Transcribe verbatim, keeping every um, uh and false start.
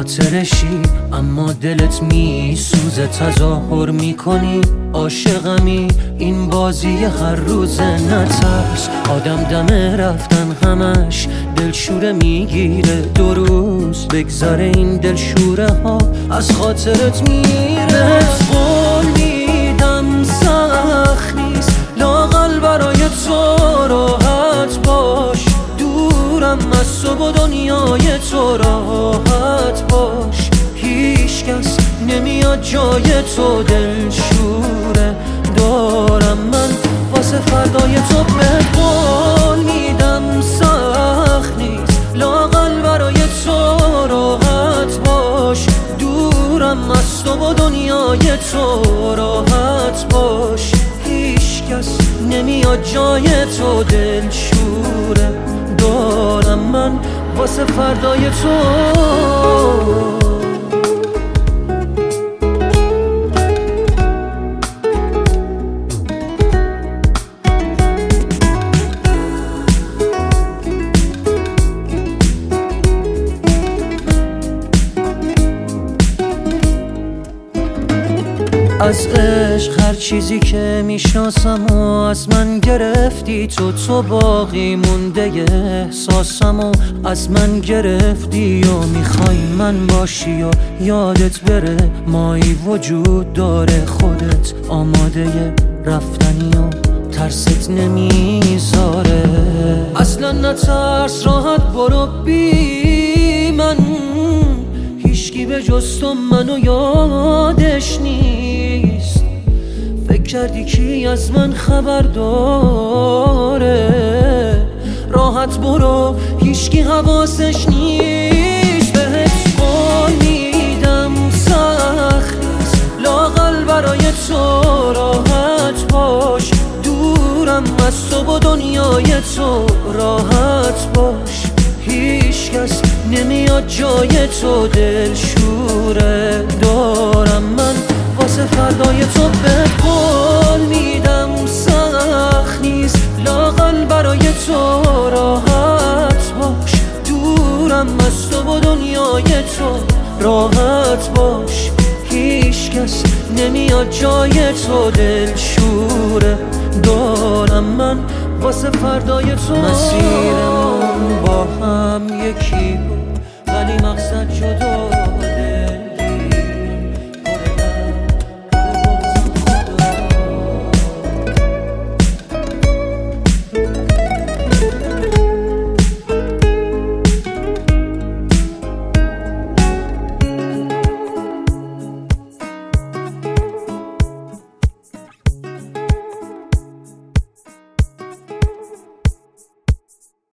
خاطرشی اما دلت می سوزه، تظاهر میکنی عاشقمی، این بازی هر روزه نترس. آدم دم رفتن همش دلشوره میگیره، دو روز بگذره این دلشوره ها از خاطرت میره. قول میدم سخت نیست لااقل برای تو راحت باش، دورم از تو و دنیای تو راحت باش. هیچ کس نمیاد جای تو دلشوره دارم من واسه فردای تو. به قول میدم سخت نیست لااقل برای تو راحت باش، دورم از تو و دنیای تو راحت باش. هیچ کس نمیاد جای تو دلشوره دارم من واسه فردای تو. از عشق هر چیزی که میشناسم و از من گرفتی تو، تو باقی مونده احساسم و از من گرفتی و میخوای من باشی و یادت بره مایی وجود داره، خودت آماده رفتنی و ترست نمیذاره. اصلا نترس راحت برو بی من، هیچکی به جز تو منو یادش نیست. فکر کردی کی از من خبر داره، راحت برو هیچکی حواسش نیست. بهت قول میدم سخت نیست لااقل برای تو راحت باش، دورم از تو و دنیای تو راحت باش. هیچ کس نمیاد جای تو دلشوره دارم من واسه فردای تو. به قول میدم سخت نیست لااقل برای تو راحت باش، دورم از تو و دنیای تو راحت باش. هیچ کس نمیاد جای تو دلشوره دارم من واسه فردای تو. مسیرمون با